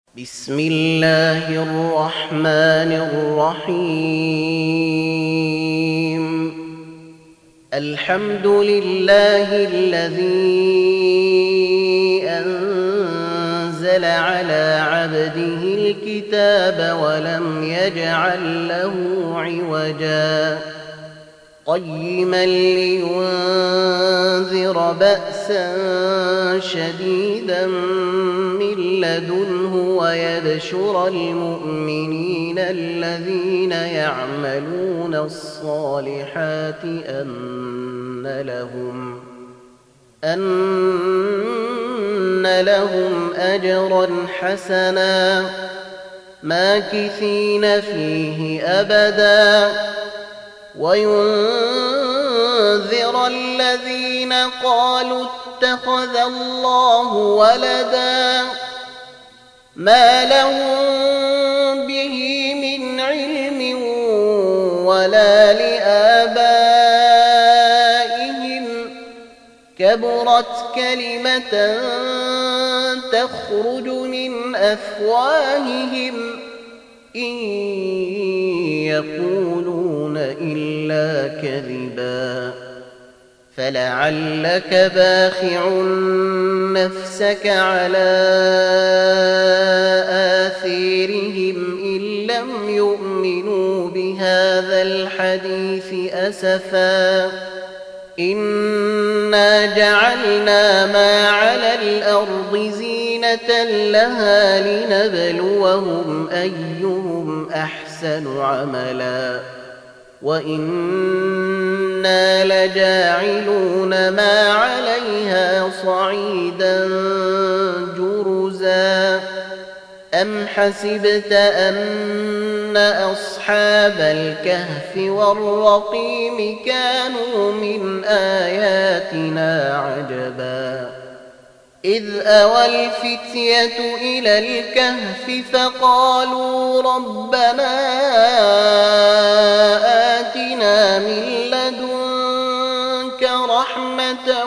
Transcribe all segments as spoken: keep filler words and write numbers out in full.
بسم الله الرحمن الرحيم. الحمد لله الذي أنزل على عبده الكتاب ولم يجعل له عوجا قيما لينذر بأسا شديدا من لدنه ويبشر المؤمنين الذين يعملون الصالحات أن لهم أن لهم أجرا حسنا ماكثين فيه أبدا وينذر الذين قالوا اتخذ الله ولدا ما لهم به من علم ولا لآبائهم كبرت كلمة تخرج من أفواههم إن يقولون إلا كذبا فلعلك باخع نفسك على آثارهم إن لم يؤمنوا بهذا الحديث أسفا إنا جعلنا ما على الأرض زينة لها لنبلوهم أيهم أحسن عملا وإنا لجاعلون ما عليها صعيدا جرزا أم حسبت أن أصحاب الكهف والرقيم كانوا من آياتنا عجبا إذ أوى الفتية إلى الكهف فقالوا ربنا آتنا من لدنك رحمة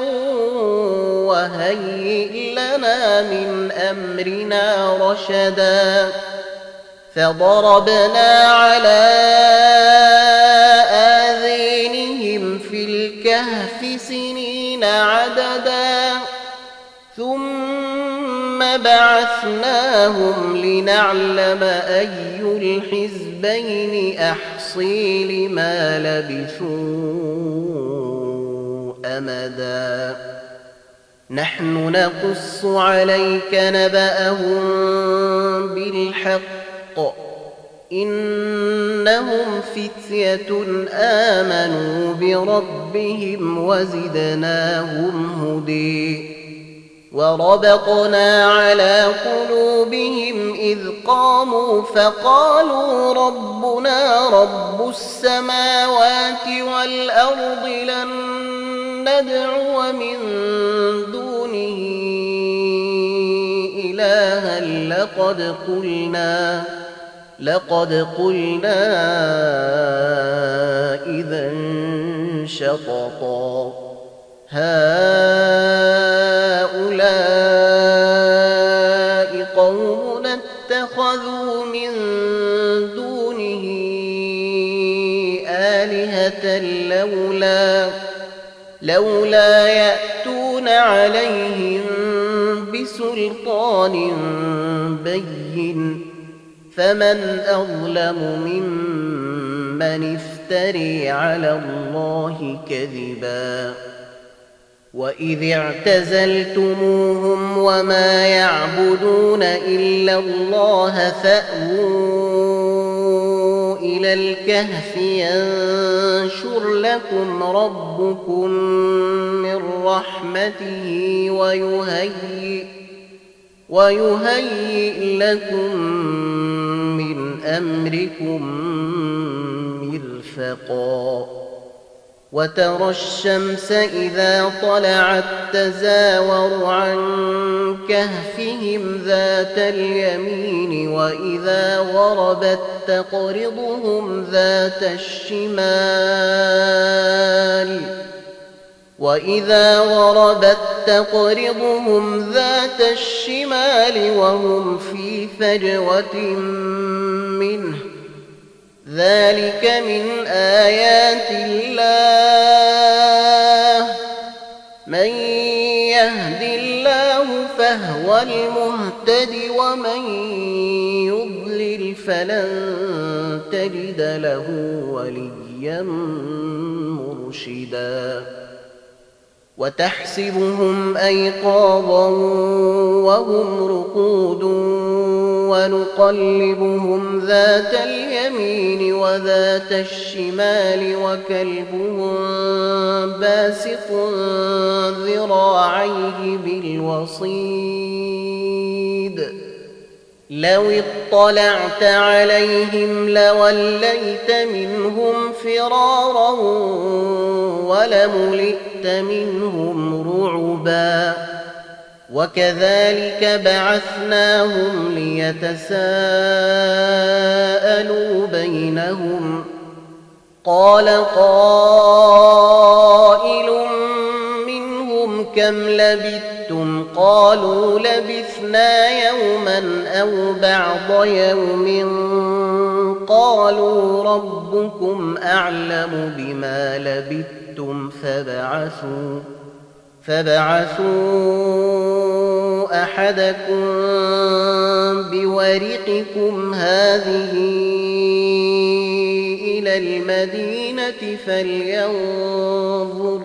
وهيئ لنا من أمرنا رشدا فضربنا على آذانهم في الكهف سنين عددا ثم بعثناهم لنعلم أي الحزبين أحصي لما لبثوا أمدا نحن نقص عليك نبأهم بالحق إنهم فتية آمنوا بربهم وزدناهم هدى وربطنا على قلوبهم إذ قاموا فقالوا ربنا رب السماوات والأرض لن ندعو من دونه إلها لقد قلنا لقد قلنا إذا شططا هؤلاء قوم اتخذوا من دونه آلهة لولا لولا يأتون عليهم بسلطان بين فمن أظلم ممن افتري على الله كذبا وإذ اعتزلتموهم وما يعبدون إلا الله فأووا إلى الكهف ينشر لكم ربكم من رحمته ويهيئ ويهيئ لكم من أمركم مرفقا وترى الشمس إذا طلعت تزاور عن كهفهم ذات اليمين وإذا غربت تقرضهم ذات الشمال وإذا غربت تقرضهم ذات الشمال وهم في فجوة منه ذلك من آيات الله من يهد الله فهو المهتد ومن يضلل فلن تجد له وليا مرشدا وتحسبهم أيقاظا وهم رقود ونقلبهم ذات اليمين وذات الشمال وكلبهم باسط ذراعيه بالوصيد لو اطلعت عليهم لوليت منهم فرارا ولملئت منهم رعبا وكذلك بعثناهم ليتساءلوا بينهم قال قائل منهم كم لبثتم قالوا لبثنا يوما أو بعض يوم قالوا ربكم أعلم بما لبثتم فابعثوا فابعثوا أحدكم بورقكم هذه إلى المدينة فلينظر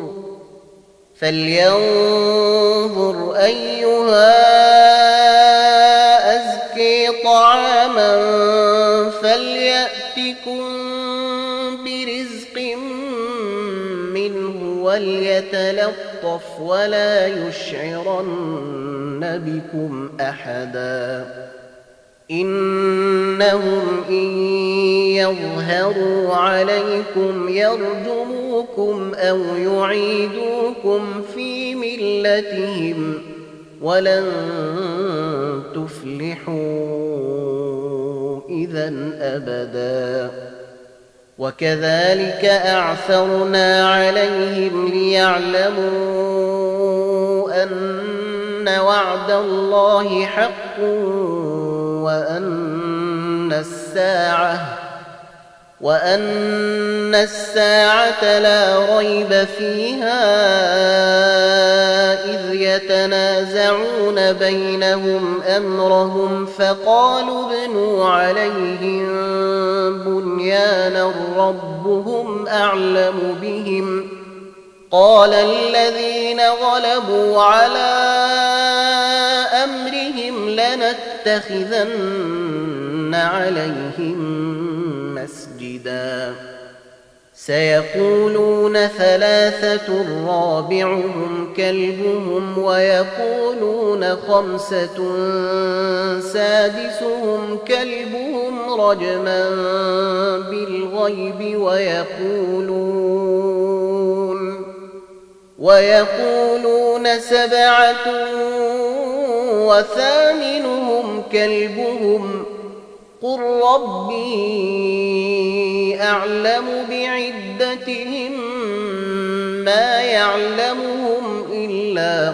فلينظر أيها أزكي طعاما فليأتكم برزق منه وليتلطف ولا يشعرن بكم أحدا إنهم إن يظهروا عليكم يرجموكم أو يعيدوكم في ملتهم ولن تفلحوا إذا أبدا وكذلك أعثرنا عليهم ليعلموا أن وعد الله حق وأن الساعة وأن الساعة لا ريب فيها إذ يتنازعون بينهم أمرهم فقالوا ابنوا عليهم بنيانا ربهم أعلم بهم قال الذين غلبوا على أمرهم لنتخذن عليهم مسجدا سيقولون ثلاثة رابعهم كلبهم ويقولون خمسة سادسهم كلبهم رجما بالغيب ويقولون ويقولون سبعة وثامنهم كلبهم قل ربي أعلم بعدتهم ما يعلمهم إلا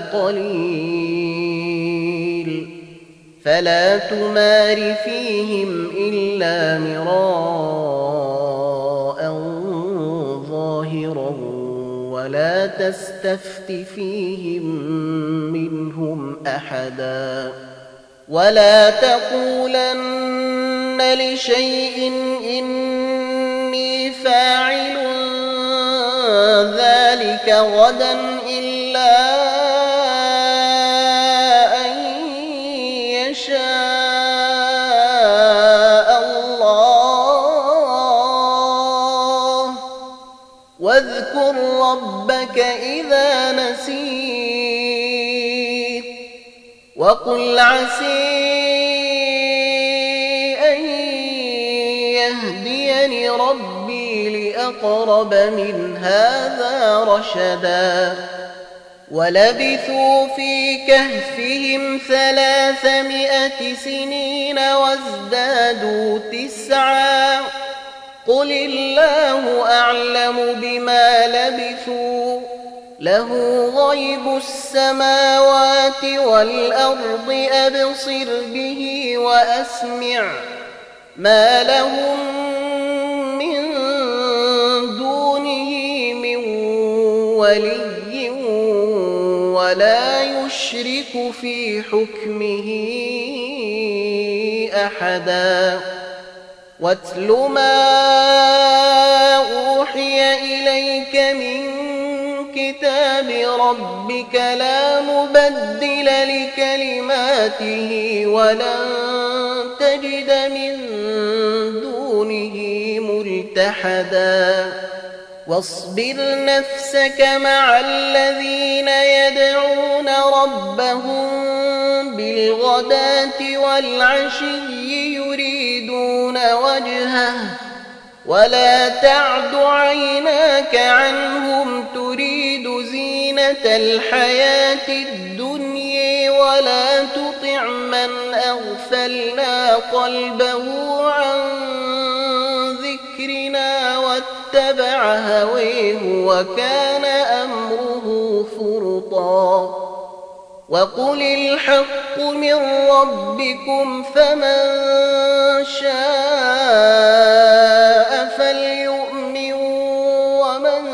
قليل فلا تمار فيهم إلا مراء ظاهرا ولا تستفت فيهم منهم أحدا ولا تقولن لشيء إني فاعل ذلك غدا إلا أن يشاء الله واذكر ربك إذا نسيت وقل عسي أن يهديني ربي لأقرب من هذا رشدا ولبثوا في كهفهم ثلاثمائة سنين وازدادوا تسعا قل الله أعلم بما لبثوا له غيب السماوات والأرض أبصر به وأسمع ما لهم من دونه من ولي ولا يشرك في حكمه أحدا واتل ما أوحي إليك من كتاب ربك لا مبدل لكلماته ولن تجد من دونه ملتحدا واصبر نفسك مع الذين يدعون ربهم بالغداة والعشي يريدون وجهه ولا تعد عيناك عنهم تريد زينة الحياة الدنيا ولا تطع من أغفلنا قلبه عن ذكرنا واتبع هويه وكان أمره فرطا وقل الحق من ربكم فمن شاء فليؤمن ومن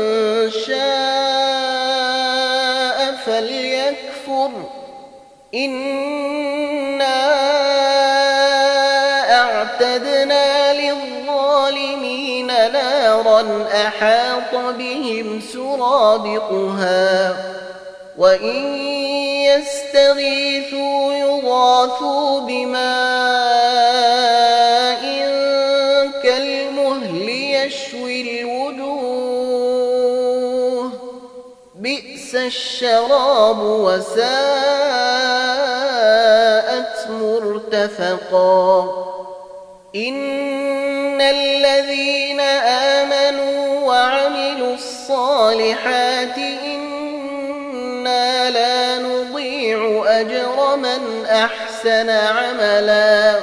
شاء فليكفر إنا أعتدنا للظالمين نارا أحاط بهم سرادقها وإن يستغيثوا يغاثوا بماء كالمهل يشوي الوجوه بئس الشراب وساءت مرتفقا إن الذين آمنوا وعملوا الصالحات إنا لا نضيع أجر من أحسن عملا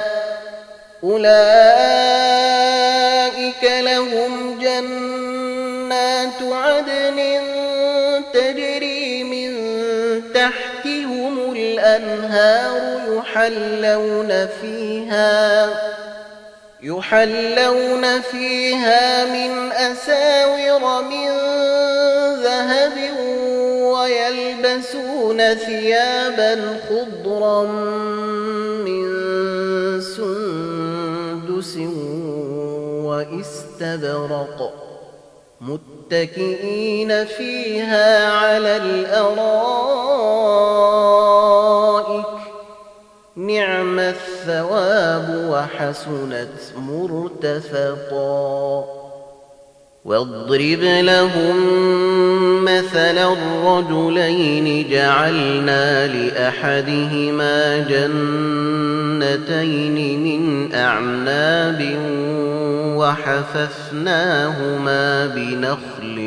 أولئك لهم جنات عدن تجري من تحتهم الأنهار يحلون فيها يحلون فيها من أساور من ذهب ويلبسون ثيابا خضرا من سندس واستبرق متكئين فيها على الأرائك نعم الثواب وحسنت مرتفقا واضرب لهم مثلا الرجلين جعلنا لأحدهما جنتين من أعناب وحففناهما بنخل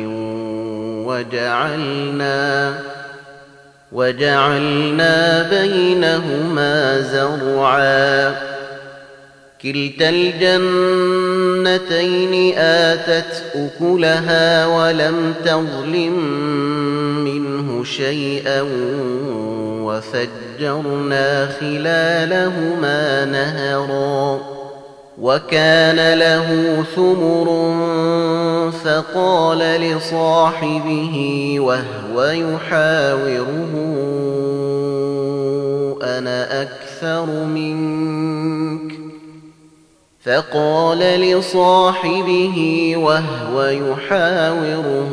وجعلنا وجعلنا بينهما زرعا كلتا الجنتين آتت أكلها ولم تظلم منه شيئا وفجرنا خلالهما نهرا وكان له ثمر فقال لصاحبه وهو يحاوره أنا أكثر منك فقال لصاحبه وهو يحاوره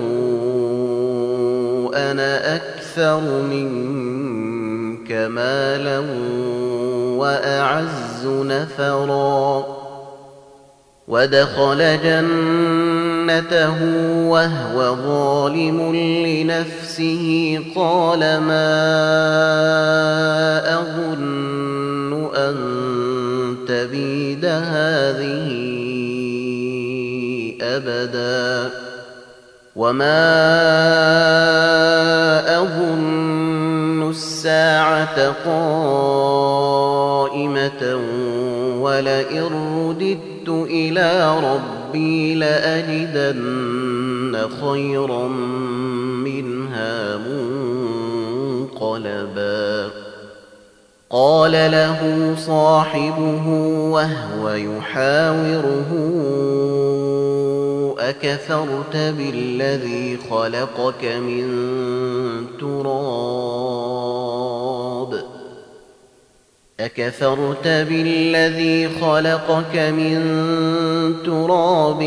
أنا أكثر منك مالا وأعز نفرا ودخل جنته وهو ظالم لنفسه قال ما أظن أن تبيد هذه أبدا وما أظن الساعة قائمة ولئن رددت إلى ربي ربي لأجدن خيرا منها منقلبا قال له صاحبه وهو يحاوره أكفرت بالذي خلقك من تراب أكفرت بالذي خلقك من تراب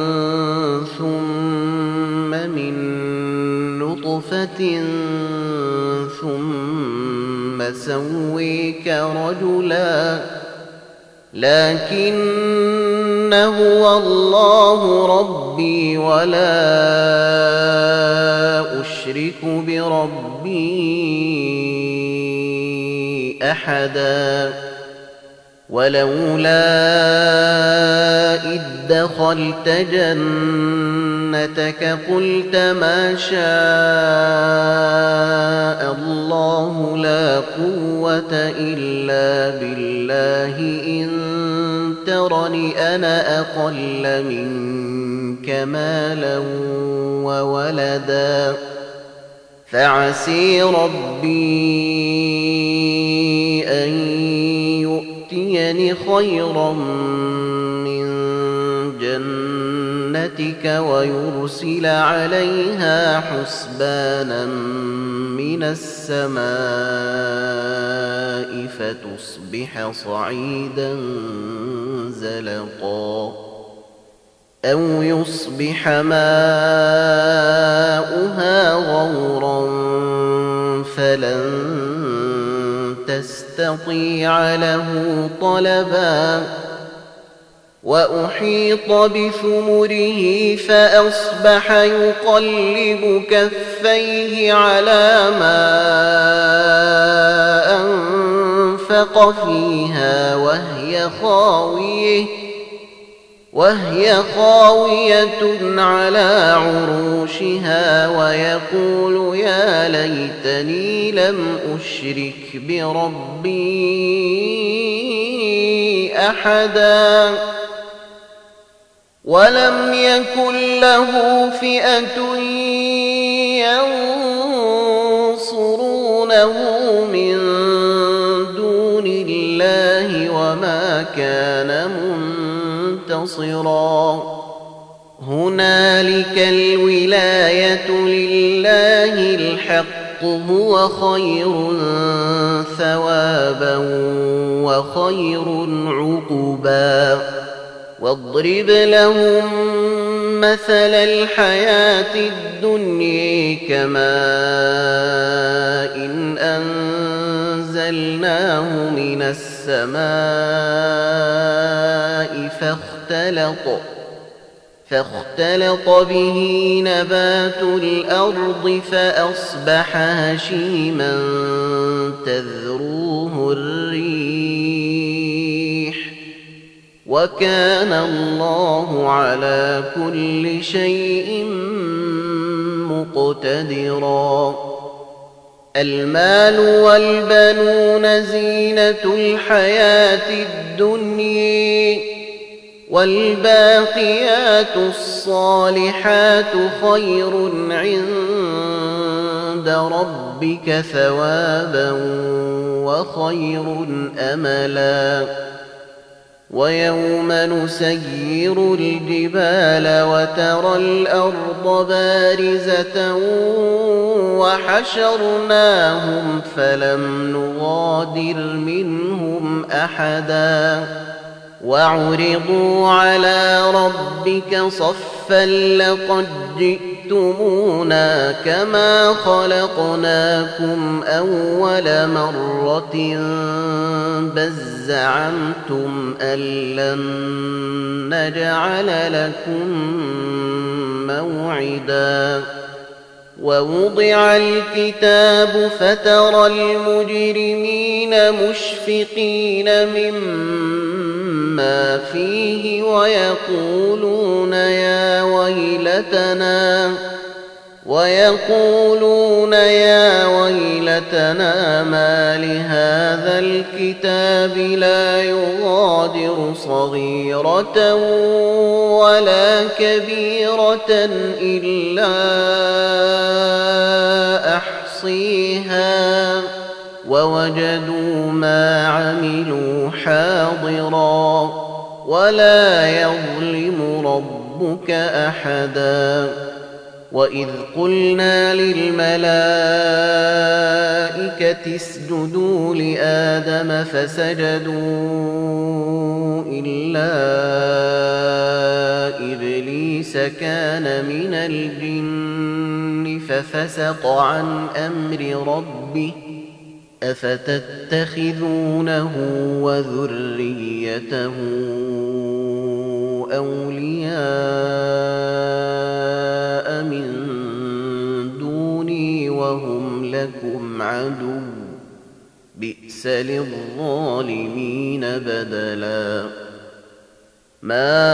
ثم من نطفة ثم سويك رجلا لكن هو الله ربي ولا أشرك بربي أحدا ولولا إذ دخلت جنتك قلت ما شاء الله لا قوة إلا بالله إن ترني أنا أقل منك مالا وولدا فعسي ربي أن يؤتيني خيرا من جنتك ويرسل عليها حسبانا من السماء فتصبح صعيدا زلقا أو يصبح ماؤها غورا فلن تستطيع له طلبا وأحيط بثمره فأصبح يقلب كفيه على ما أنفق فيها وهي خاوية وهي خاوية على عروشها ويقول يا ليتني لم أشرك بربي أحدا ولم يكن له فئة ينصرونه من دون الله وما كان منتصرا هنالك الولاية لله الحق هو خير ثوابا وخير عقبا واضرب لهم مثل الحياة الدنيا كماء إن أنزلناه من السماء فاختلط فاختلط به نبات الأرض فأصبح هشيما تذروه الريح وكان الله على كل شيء مقتدرا المال والبنون زينة الحياة الدنيا والباقيات الصالحات خير عند ربك ثوابا وخير أملا ويوم نسير الجبال وترى الأرض بارزة وحشرناهم فلم نغادر منهم أحدا وعرضوا على ربك صفا لقد جئتمونا كما خلقناكم أول مرة بل زعمتم أن لن نجعل لكم موعدا ووضع الكتاب فترى المجرمين مشفقين مما فيه ويقولون يا ويلتنا ويقولون يا ويلتنا ما لهذا الكتاب لا يغادر صغيرة ولا كبيرة إلا أحصيها ووجدوا ما عملوا حاضرا ولا يظلم ربك أحدا. وإذ قلنا للملائكة اسجدوا لآدم فسجدوا إلا إبليس كان من الجن ففسق عن أمر ربه أفتتخذونه وذريته أولياء من دوني وهم لكم عدو بئس للظالمين بدلا. ما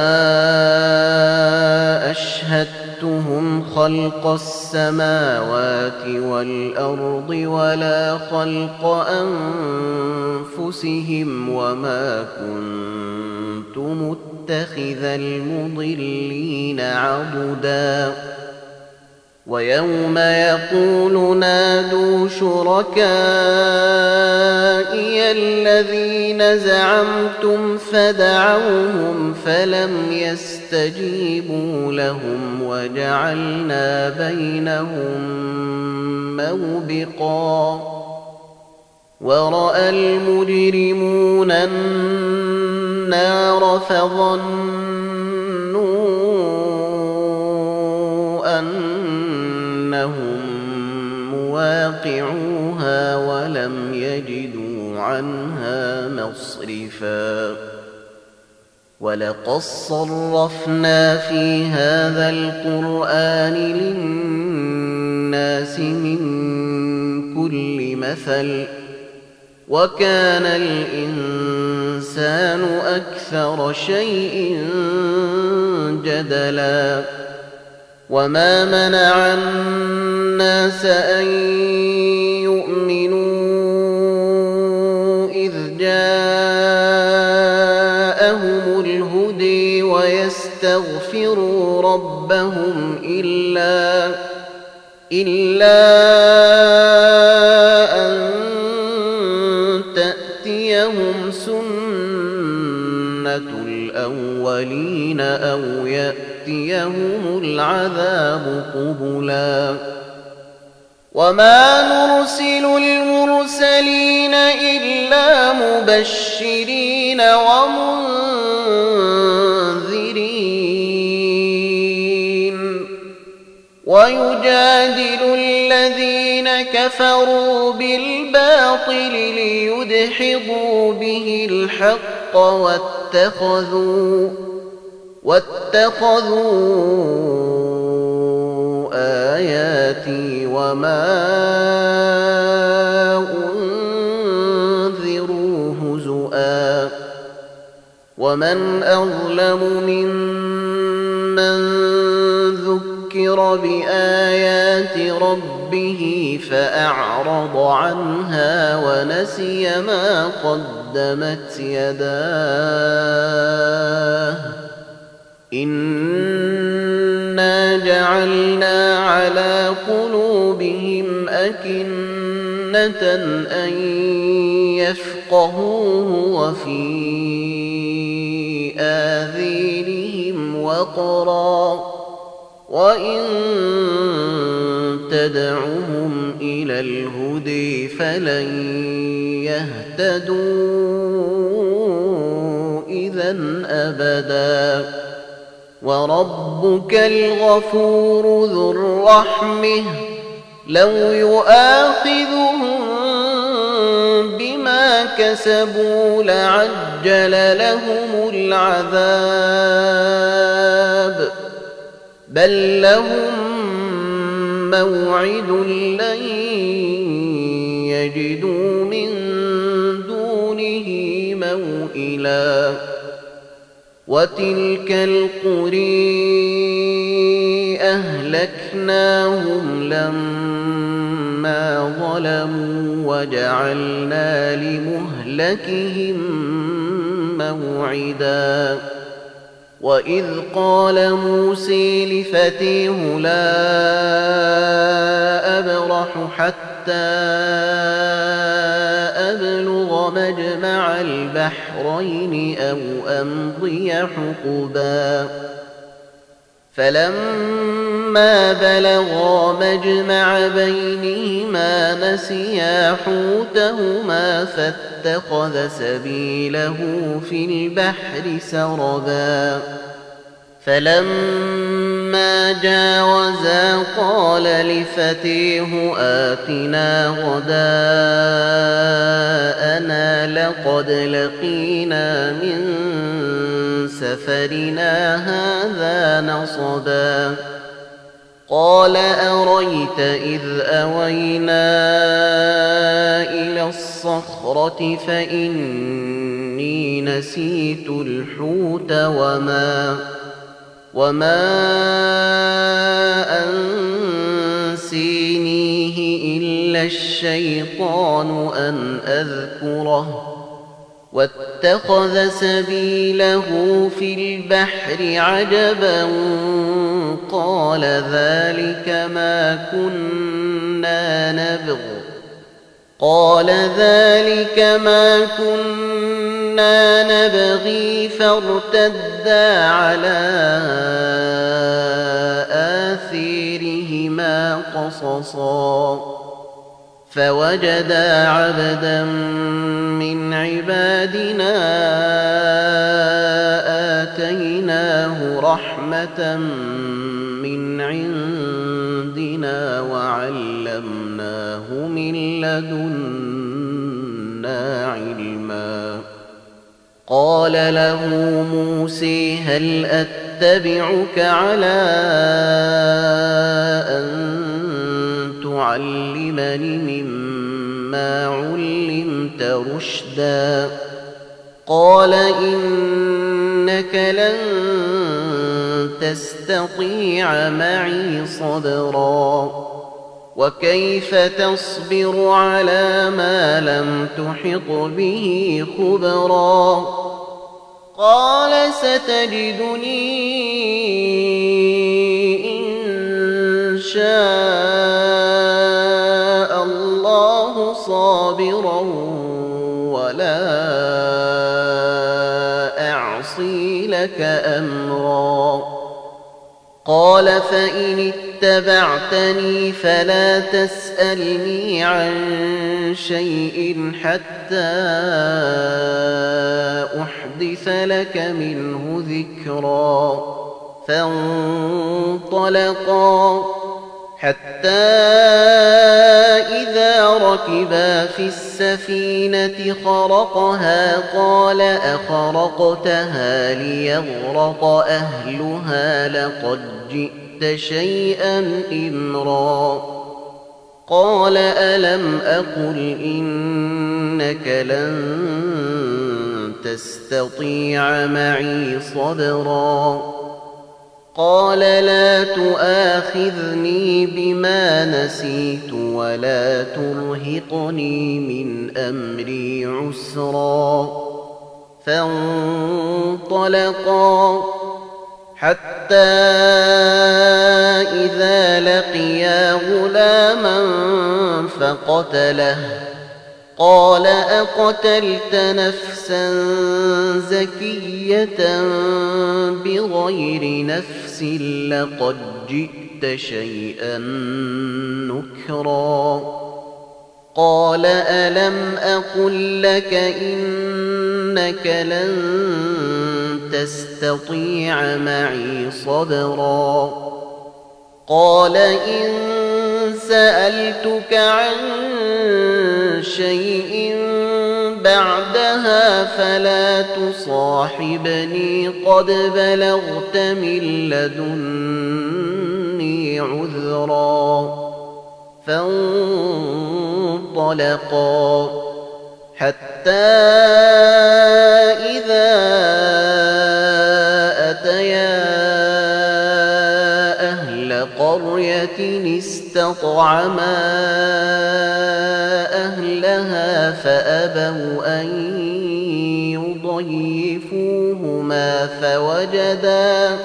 أشهدتهم خلق السماوات والأرض ولا خلق أنفسهم وما كنت متخذ المضلين عضدا. ويوم يقول نادوا شركائي الذين زعمتم فدعوهم فلم يستجيبوا لهم وجعلنا بينهم موبقا. ورأى المجرمون النار فظنوا أنهم مواقعوها ولم يجدوا عنها مصرفا. ولقد صرفنا في هذا القرآن للناس من كل مثل وكان الإنسان أكثر شيء جدلا. وما منع الناس أن يؤمنوا إذ جاءهم الهدى ويستغفروا ربهم إلا إلا أن تأتيهم سنة الأولين أو يأتيهم العذاب قبلا. وما نرسل المرسلين إلا مبشرين ومنذرين ويجادل الذين كفروا بالباطل ليدحضوا به الحق واتخذوا واتخذوا آياتي وما أنذروا هزؤا. ومن أظلم ممن ذكر بآيات ربه فأعرض عنها ونسي ما قدمت يداه إنا جعلنا على قلوبهم أكنة أن يفقهوه وفي آذانهم وقرا وإن تدعهم إلى الهدى فلن يهتدوا إذا أبدا. وربك الغفور ذو الرحمة لو يؤاخذهم بما كسبوا لعجل لهم العذاب بل لهم موعد لن يجدوا من دونه موئلا. وتلك القرى أهلكناهم لما ظلموا وجعلنا لمهلكهم موعدا وإذ قال موسى لفتيه لا أبرح حتى أبلغ مجمع البحرين أو أمضي حقبا فلما بلغا مجمع بينهما نسيا حوتهما فاتخذ سبيله في البحر سربا فلما جاوزا قال لفتيه آتنا غداءنا لقد لقينا من سفرنا هذا نصبا قال أريت إذ أوينا إلى الصخرة فإني نسيت الحوت وما وما أنسينيه إلا الشيطان أن أذكره واتخذ سبيله في البحر عجبا قال ذلك ما كنا نبغ قال ذلك ما كنا نبغي فارتدا على آثيرهما قصصا فوجدا عبدا من عبادنا آتيناه رحمة من عندنا وعلمناه من لدنا علما قال له موسى هل أتبعك على أن تعلمني مما علمت رشدا قال إنك لن تستطيع معي صبرا وكيف تصبر على ما لم تحط به خبرا قال ستجدني إن شاء الله صابرا ولا أعصي لك أمرا قال فإن اتبعتني فلا تسألني عن شيء حتى أحدث لك منه ذكرا فانطلقا حتى إذا ركبا في السفينة خرقها قال أخرقتها ليغرق أهلها لقد جئت شيئا إمرا قال ألم أقل إنك لن تستطيع معي صبرا قال لا تؤاخذني بما نسيت ولا ترهقني من أمري عسرا فانطلقا حتى إذا لقيا غلاما فقتله قال أقتلت نفسا زكية بغير نفس لقد جئت شيئا نكرا قال ألم أقل لك إنك لن تستطيع معي صبرا قال إن سألتك عن شيء بعدها فلا تصاحبني قد بلغت من لدني عذرا فانطلقا حتى إذا قرية استطعما أهلها فأبوا أن يضيفوهما فوجدا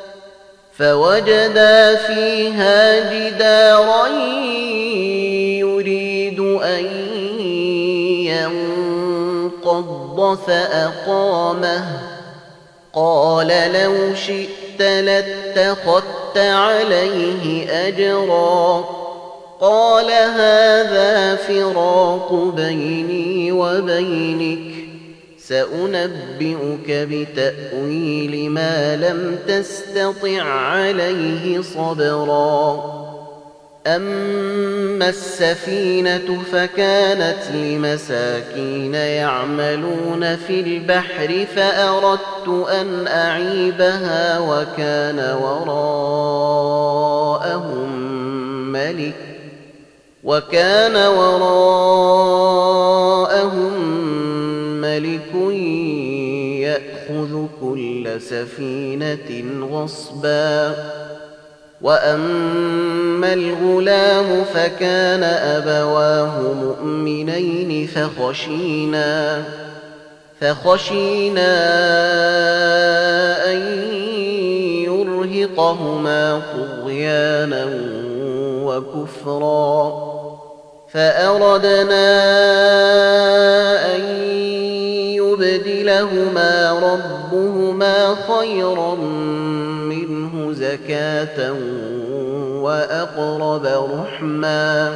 فوجدا فيها جدارا يريد أن ينقض فأقامه قال لو شئت لاتخذت عليه أجرا قال هذا فراق بيني وبينك سأنبئك بتأويل ما لم تستطع عليه صبرا أما السفينة فكانت لمساكين يعملون في البحر فأردت أن أعيبها وكان وراءهم ملك وكان وراءهم ملك يأخذ كل سفينة غصبا وأما الغلام فكان أبواه مؤمنين فخشينا فخشينا أن يرهقهما طغيانا وكفرا فأردنا أن يبدلهما ربهما خيرا منه زكاة وأقرب رحما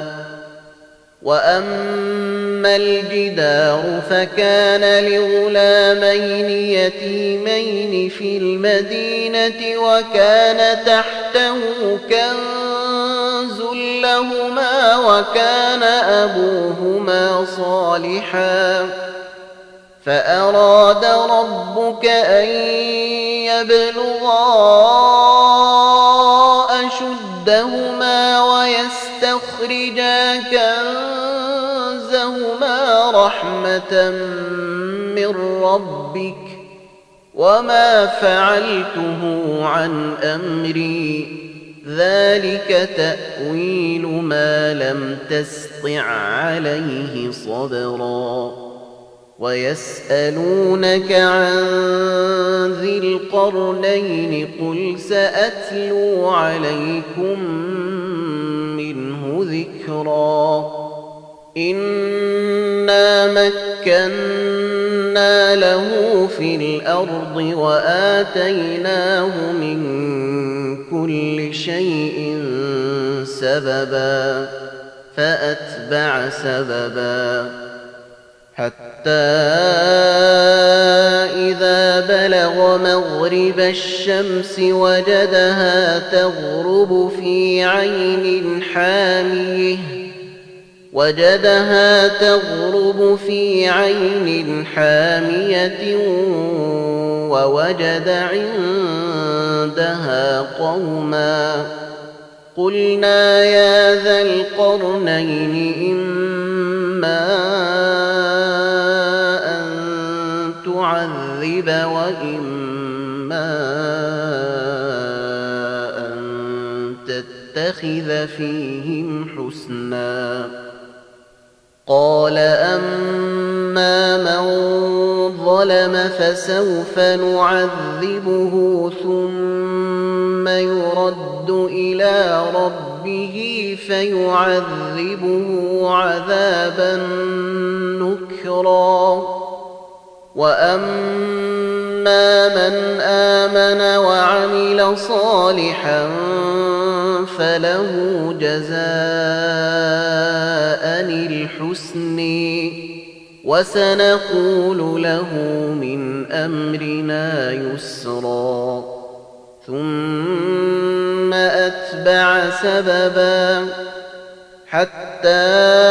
وأما الجدار فكان لغلامين يتيمين في المدينة وكان تحته كنز لهما وكان أبوهما صالحا فأراد ربك أن يبلغا أشدهما ويستخرجا كنزهما رحمة من ربك وما فعلته عن أمري ذلك تأويل ما لم تسطع عليه صبرا ويسألونك عن ذي القرنين قل سأتلو عليكم منه ذكرا إنا مكنا له في الأرض وآتيناه من كل شيء سببا فأتبع سببا حتى إذا بلغ مغرب الشمس وجدها تغرب في عين حامية وجدها تغرب في عين حامية ووجد عندها قوما قلنا يا ذا القرنين إما أن تعذب وإما أن تتخذ فيهم حسنا قال أما من ظلم فسوف نعذبه ثم يرد إلى ربه فيعذبه عذابا نكرا وأما من آمن وعمل صالحا فله جزاء الحسن وسنقول له من أمرنا يسرا ثم أتبع سببا حتى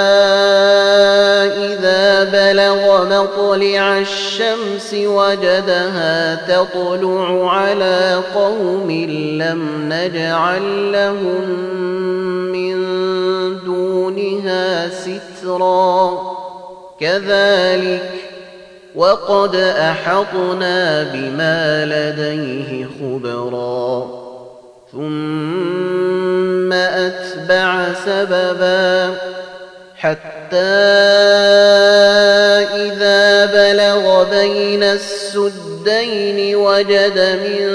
إذا بلغ مطلع الشمس وجدها تطلع على قوم لم نجعل لهم من دونها سترا كذلك وقد أحطنا بما لديه خبرا ثم أتبع فأتبع سببا حتى إذا بلغ بين السدين وجد من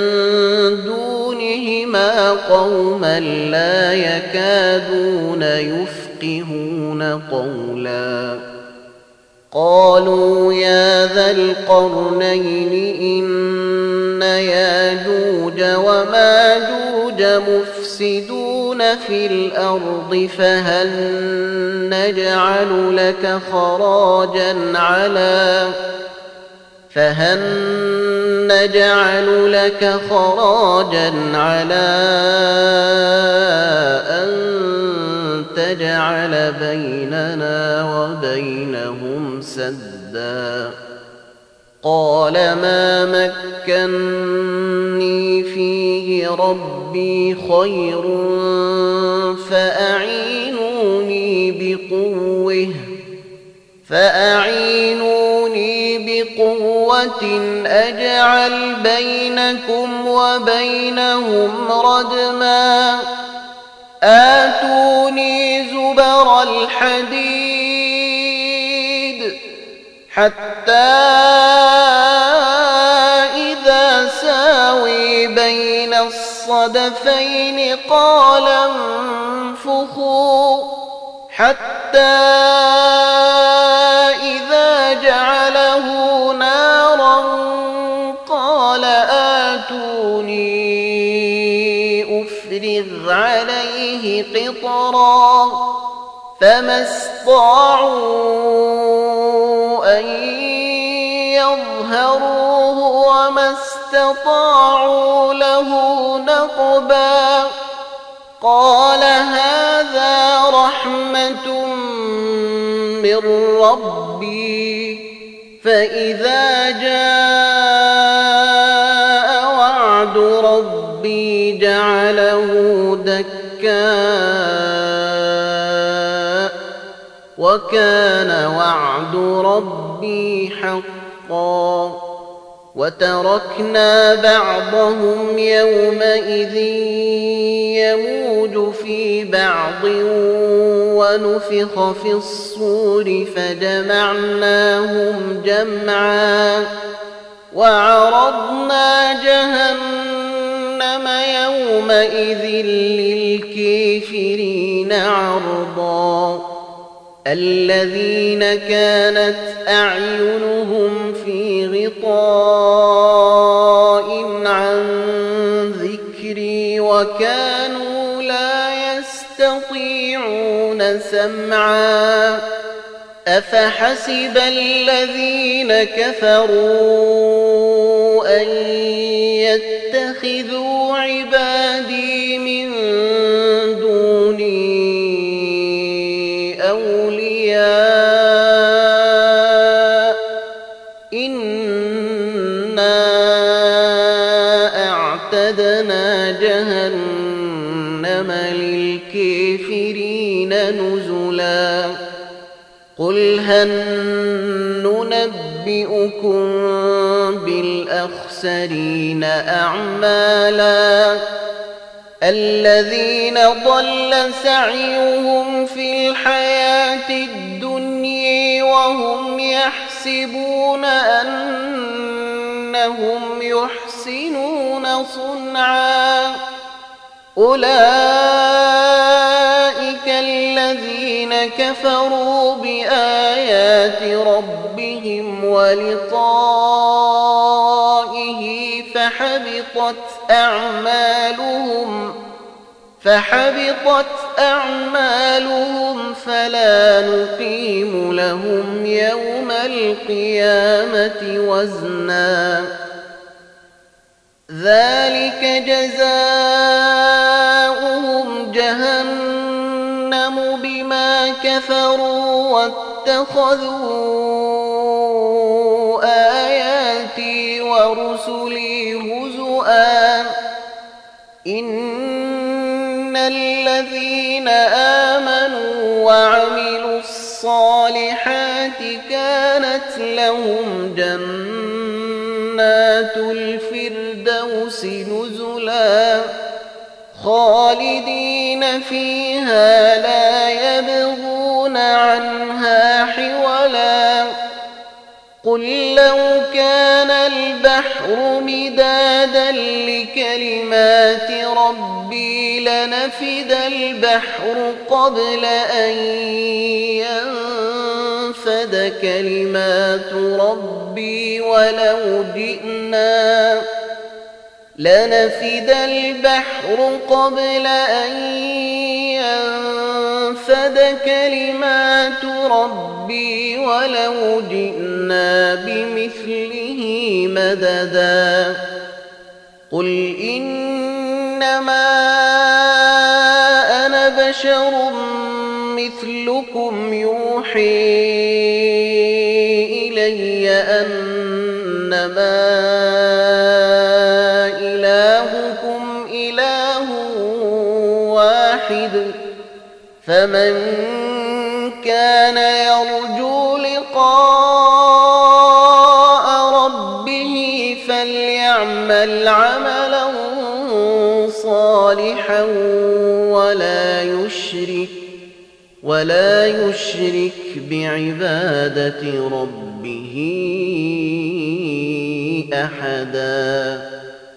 دونهما قوما لا يكادون يفقهون قولا قالوا يا ذا القرنين إن ياجوج وماجوج مفسدون في الأرض فهل نجعل لك خراجا على فهل نجعل لك خراجا على أن تجعل بيننا وبينهم سدا قال ما مكني فيه ربي خير فأعينوني بقوة فأعينوني بقوة أجعل بينكم وبينهم ردما آتوني زبر الحديد حتى إذا ساوي بين الصدفين قال انفخوا حتى إذا جعله نارا قال آتوني أفرغ عليه قطرا فما استطاعوا أن يظهروه وما استطاعوا له نقبا قال هذا رحمة من ربي فإذا جاء وعد ربي جعله دكاء وكان وعد ربي حقا وتركنا بعضهم يومئذ يموج في بعض ونفخ في الصور فجمعناهم جمعا وعرضنا جهنم يومئذ للكافرين عرضا الذين كانت أعينهم في غطاء عن ذكري وكانوا لا يستطيعون سمعا أفحسب الذين كفروا أن يتخذوا عبادي من دوني أولياء إنا أعتدنا جهنم للكافرين نزلا قل هل ننبئكم بالأخسرين أعمالا الذين ضل سعيهم في الحياة الدنيا وهم يحسبون أنهم يحسنون صنعا أولئك الذين كفروا بآيات ربهم ولقائه فحبطت أعمالهم فحبطت أعمالهم فلا نقيم لهم يوم القيامة وزنا ذلك جزاؤهم جهنم بما كفروا واتخذوا آياتي ورسلي هزؤا إن الذين آمنوا وعملوا الصالحات كانت لهم جنات الفردوس نزلا خالدين فيها لا يبغون عنها حولا قل لو كان البحر مدادا لكلمات ربي لنفد البحر قبل أن ينفد كلمات ربي ولو جئنا لنفد البحر قبل أن ينفد كلمات ربي ولو جئنا بمثله مددا قل إنما أنا بشر مثلكم يوحي إلي أنما إلهكم إله واحد فمن كان يرجو لقاء ربه فليعمل عملا صالحا ولا يشرك ولا يشرك بعبادة ربه أحدا.